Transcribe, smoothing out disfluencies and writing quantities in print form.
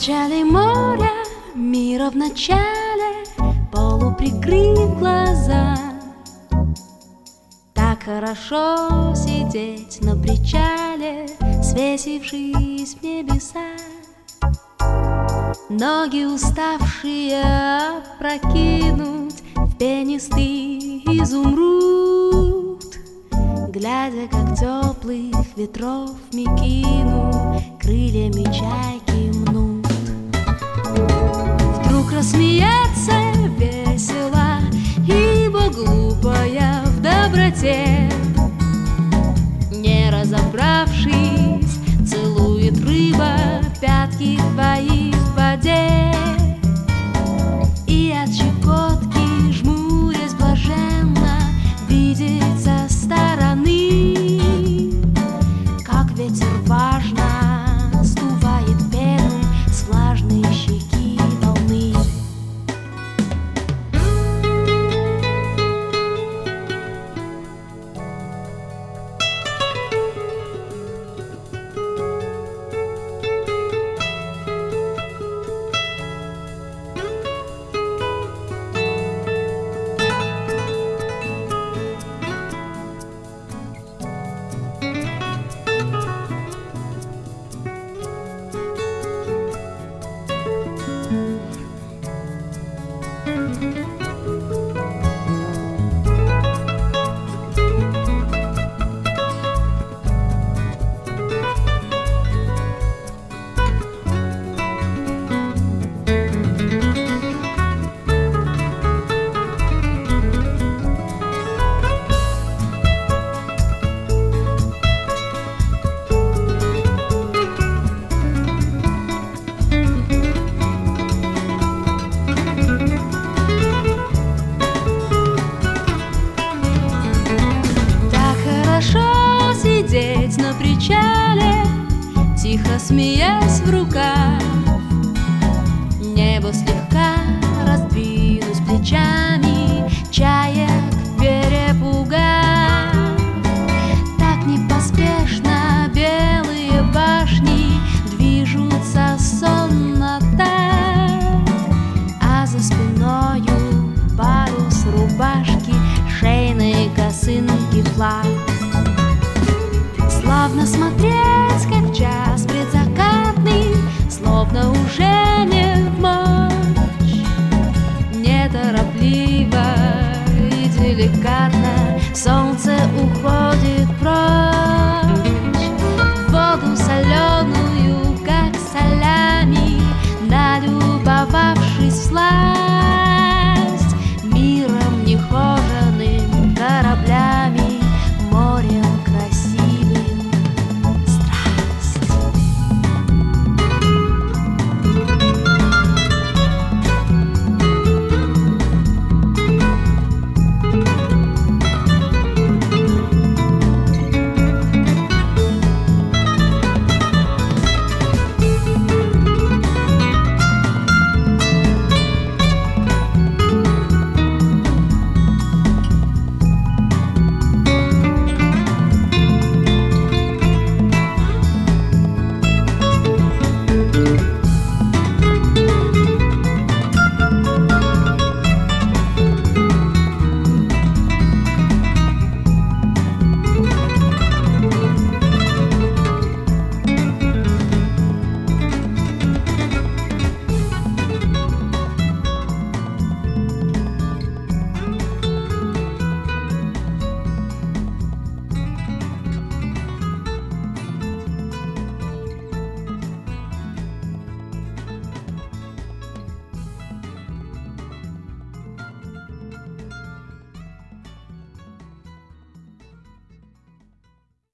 начале моря, мира в начале, полуприкрыв глаза. Так хорошо сидеть на причале, свесившись в небеса. Ноги уставшие опрокинуть в пенистый изумруд, глядя, как теплых ветров мекину крыльями чайки мнут. Вдруг рассмеяться весело, ибо глупая в доброте, не разобравшись, целует рыба пятки твои в воде. И от щекотки, жмурясь блаженно, видеть со стороны, как ветер важно сдувает пену с влажной щеки волны. Сидеть на причале, тихо смеясь в рукав, небо слегка раздвинуть плечами, чаек перепугав. Так непоспешно белые башни движутся сонно так, а за спиною парус рубашки, шейные косынки, флаг. Славно смотреть, как час предзакатный, словно уже не в мочь, неторопливо и деликатно солнце уходит прочь. В воду соленую, как солями, налюбовавшись всласть,